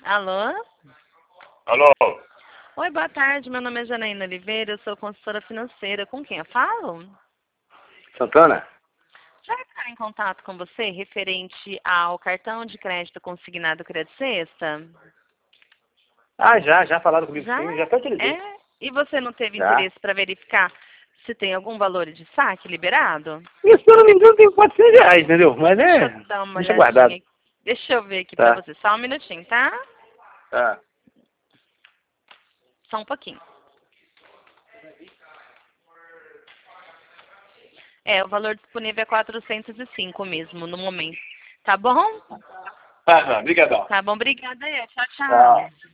Alô? Alô? Oi, boa tarde. Meu nome é Janaína Oliveira, eu sou consultora financeira. Com quem eu falo? Santana? Já está em contato com você referente ao cartão de crédito consignado Credit Sexta? Ah, já falaram comigo Já? sim, já até utilizei. É? E você não teve Já. interesse para verificar se tem algum valor de saque liberado? Isso, se eu não me engano, tem R$ 400, entendeu? Mas Deixa é, eu dar uma deixa guardado. olhadinha. Deixa eu ver aqui para Tá, você. Só um minutinho, tá? tá. Só um pouquinho. O valor disponível é 405 mesmo, no momento. Tá bom? Tá, obrigadão. Tá bom, obrigada. Tchau, Tá. tchau.